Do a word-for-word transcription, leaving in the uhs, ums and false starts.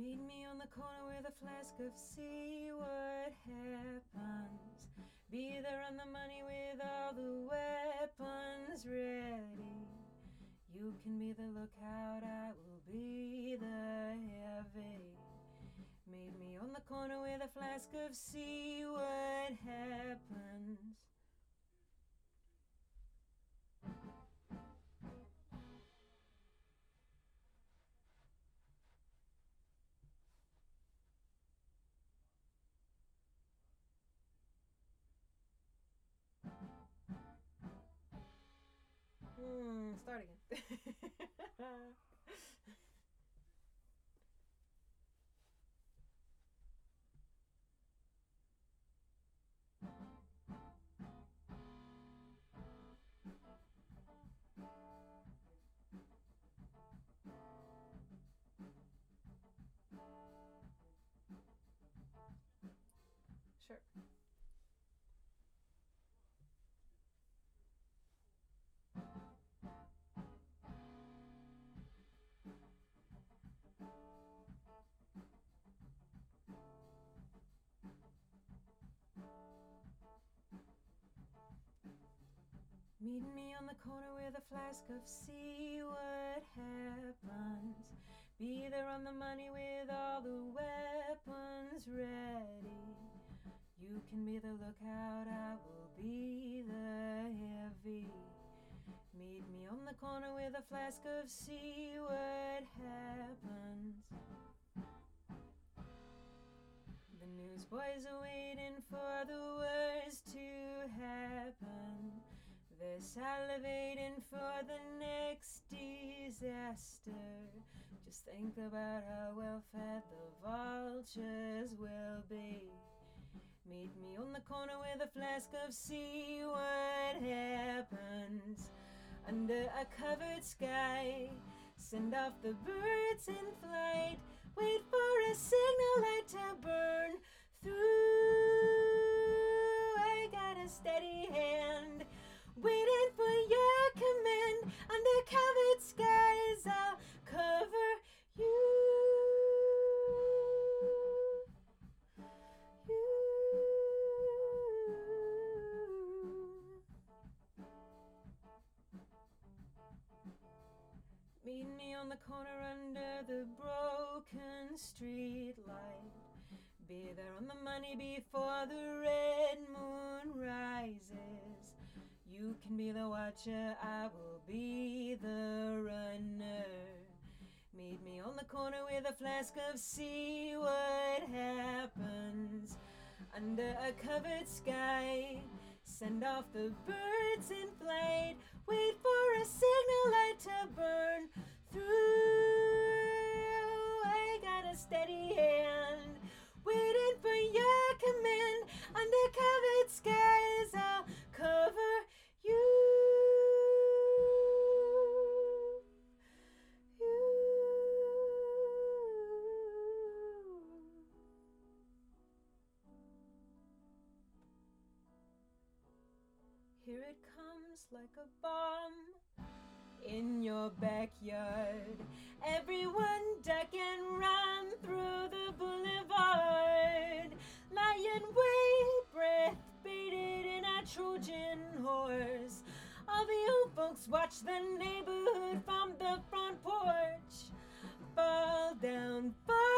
Meet me on the corner with a flask of see what happens. Be there on the money with all the weapons ready. You can be the lookout, I will be the heavy. Meet me on the corner with a flask of see what happens. Hmm, start again. Sure. Meet me on the corner with a flask of see what happens. Be there on the money with all the weapons ready. You can be the lookout, I will be the heavy. Meet me on the corner with a flask of see what happens. The newsboys are waiting for the worst to happen. They're salivating for the next disaster. Just think about how well fed the vultures will be. Meet me on the corner with a flask of see what happens. Under a covered sky, send off the birds in flight. Wait for a signal light to burn through. I got a steady hand waiting for your command. Under covered skies, I'll cover you. Meet me on the corner under the broken street light. Be there on the money before the red moon rises. You can be the watcher, I will be the runner. Meet me on the corner with a flask of see what happens. Under a covered sky, send off the birds in flight. Wait for a signal light to burn through. I got a steady hand waiting for your command. Under covered skies, I'll cover you. Here it comes like a bomb in your backyard. Everyone duck and run through the boulevard. Lying wait, breath baited in a Trojan horse. All the old folks watch the neighborhood from the front porch. Fall down, fall